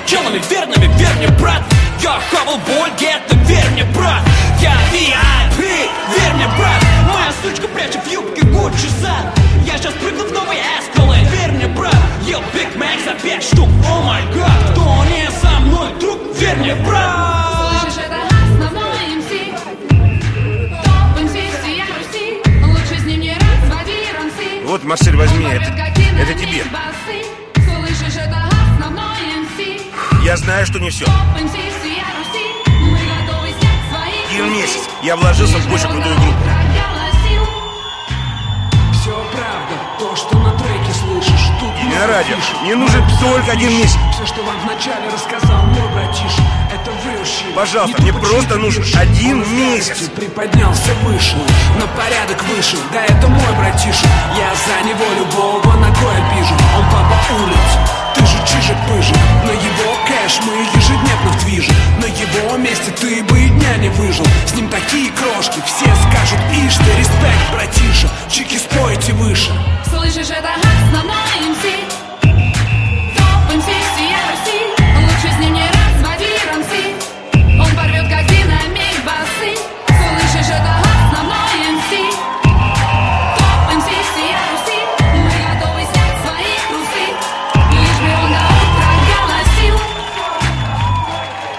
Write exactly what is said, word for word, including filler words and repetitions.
челами верными, верь мне, брат. Я хавал боль, гетто, верь мне, брат. Я ви ай пи, верь мне, брат. Моя сучка прячет в юбке Гуччи сад. Я сейчас прыгну в новый Эскалейд, верь мне, брат. Ел Биг Мак за пять штук, о май гад. Кто не со мной, друг, верь мне, брат. Слышишь, это основной эм си. Топ эм си всея Руси. Лучше с ним не разводи ранцы. Вот, Марсель, возьми, это, это тебе. Слышишь, это основной эм си. Я знаю, что не все. Топ эм си всея Руси. Мы готовы снять свои Один месяц я вложился в очень крутую группу. Все правда, то, что на треке слышишь. Тут И на радио. Мне нужен только один месяц. Все, что вам вначале рассказал мой братиша, это выющий. Пожалуйста, мне просто нужен один месяц. Приподнялся выше, на порядок выше. Да, это мой братиша. Я за него любого ногой обижу. Он папа улиц, ты же чижик-пыжик. На его кэш мы ежедневно в движе. На его месте ты бы и дня не выжил. С ним такие крошки, все скажут: ишь ты, респект, братиша. Чики, спойте выше. Слышишь, это